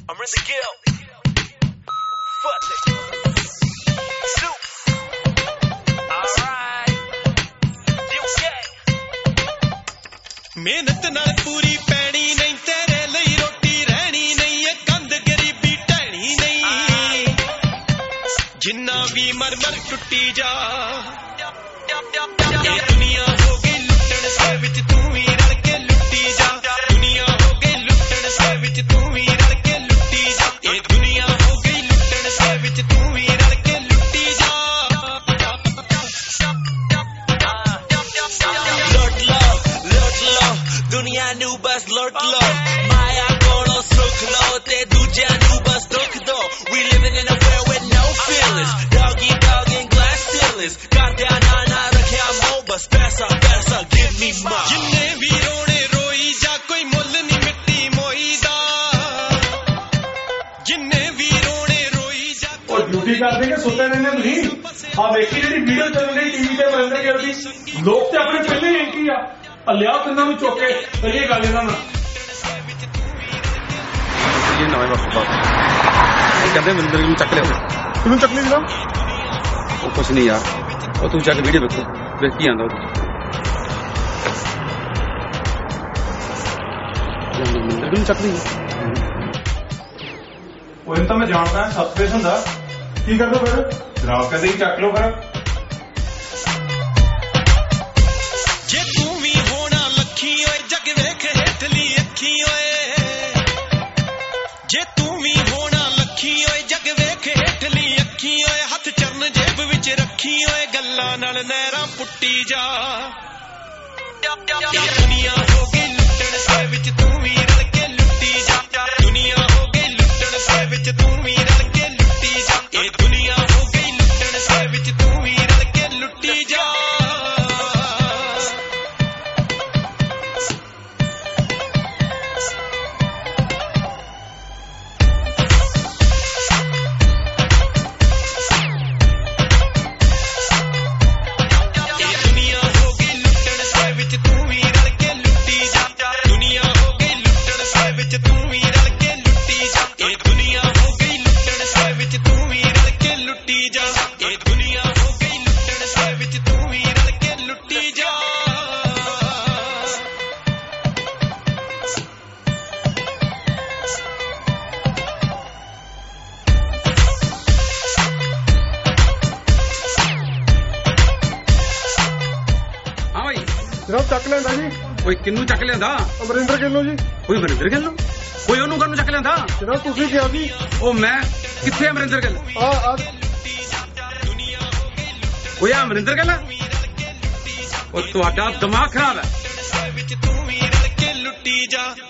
I'm Rizzy Gill. Fuck it. Soup. Alright. UK. ਮਿਹਨਤ ਨਾਲ ਪੂਰੀ ਪੈਣੀ ਨਹੀਂ ਤੇਰੇ ਲਈ ਰੋਟੀ ਰਹਿਣੀ ਨਹੀਂ ਇਹ ਕੰਧ ਗਰੀਬੀ ਢਹਿਣੀ ਨਹੀਂ ਜਿੰਨਾ ਵੀ ਮਰ ਟੁੱਟੀ ਜਾ ਇਹ ਦੁਨੀਆ ਹੋ ਗਈ ਲੁੱਟਣ ਸੇ ਵਿੱਚ ਤੂੰ ਵੀ ਰਲ ਕੇ ਲੁੱਟੀ ਜਾ ਦੁਨੀਆ ਹੋ ਗਈ ਲੁੱਟਣ ਸੇ ਵਿੱਚ ਤੂੰ ਵੀ ਰਲ ਕੇ ਲੁੱਟੀ ਜਾ ਇਹ ਦੁਨੀਆ ਹੋ ਗਈ ਲੁੱਟਣ ਸੇ ਵਿੱਚ ਤੂੰ ਵੀ ਰਲ ਕੇ ਲੁੱਟੀ ਜਾ दुनिया नू बस लौट लो माया कोलो सुख लो ते दूजा नू बस दुख दो we living in a world with no feelings doggy dog and glass ceilings got down na rakhya mo bas paisa paisa give me more जिन्ने भी रोने रोई जा कोई मुल नहीं मिट्टी मोई दा जिन्ने भी रोने रोई जा और ड्यूटी कर देंगे सोते रहने नहीं हाँ देखी जी वीडियो चल रही टीवी पे बंदे करती लोग तो अपने पहले ही किया ਲਿਆ ਕਿੰਨਾ ਨੂੰ ਚੁੱਕ ਕੇ ਕਰੀਏ ਗੱਲ ਇਹਨਾਂ ਨਾਲ ਇਹ ਨਵੇਂ ਵਕਤ ਇਹ ਕਹਿੰਦੇ ਮਿੰਦਰ ਨੂੰ ਚੱਕ ਲਿਆ ਕਿਹਨੂੰ ਚੱਕ ਲਈ ਜਰਾ ਉਹ ਕੁਛ ਨਹੀਂ ਯਾਰ ਉਹ ਤੂੰ ਚੱਕ ਵੀਡੀਓ ਵੇਖ ਕੀ ਆਂਦਾ ਉਹ ਮਿੰਦਰ ਨੂੰ ਚੱਕ ਲਈ ਉਹ ਤਾਂ ਮੈਂ ਜਾਣਦਾ ਸਬਸਪੇਸ ਹੁੰਦਾ ਕੀ ਕਰਦਾ ਫਿਰ ਜਨਾਬ ਕਹਿੰਦੇ ਹੀ ਚੱਕ ਲਓ ਫਿਰ ਜੇ ਤੂੰ ਵੀ ਹੋਣਾ ਲੱਖੀ ਓਏ ਜੱਗ ਵੇਖ ਹੇਠਲੀ ਅੱਖੀ ਓਏ ਹੱਥ ਚਰਨ ਜੇਬ ਵਿੱਚ ਰੱਖੀ ਓਏ ਗੱਲਾਂ ਨਾਲ ਨਹਿਰਾਂ ਪੁੱਟੀ ਜਾ ਦੁਨੀਆ ਹੋ ਗਈ ਲੁੱਟਣ ਸੇ ਵਿੱਚ ਤੂੰ ਵੀ ਰਲ ਕੇ ਲੁੱਟੀ ਜਾ ਦੁਨੀਆ ਹੋ ਗਈ ਲੁੱਟਣ ਸੇ ਵਿੱਚ ਤੂੰ ਵੀ ਰਲ ਕੇ ਲੁੱਟੀ ਜਾ ਇਹ ਦੁਨੀਆ ਹੋ ਗਈ ਲੁੱਟਣ ਸੇ ਵਿੱਚ ਤੂੰ ਵੀ ਰਲ ਕੇ ਲੁੱਟੀ ਜਾ ਜਨਾਬ ਚੱਕ ਲੈਂਦਾ ਜੀ ਕੋਈ ਕਿੰਨੂੰ ਚੱਕ ਲਿਆਂਦਾ ਅਮਰਿੰਦਰ ਗਿੱਲੋਂ ਜੀ ਕੋਈ ਅਮਰਿੰਦਰ ਗਿੱਲ ਕੋਈ ਉਹਨੂੰ ਕਾਹਨੂੰ ਚੱਕ ਲਿਆਂਦਾ ਜਨਾਬ ਤੁਸੀਂ ਕਿਹਾ ਜੀ ਉਹ ਮੈਂ ਕਿੱਥੇ ਅਮਰਿੰਦਰ ਗਿੱਲ ਆ ਉਹ ਆ ਅਮਰਿੰਦਰ ਗਿੱਲ ਉਹ ਤੁਹਾਡਾ ਦਿਮਾਗ ਖਰਾਬ ਹੈ ਵਿੱਚ ਤੂੰ ਵੀ ਰਲ ਕੇ ਲੁੱਟੀ ਜਾ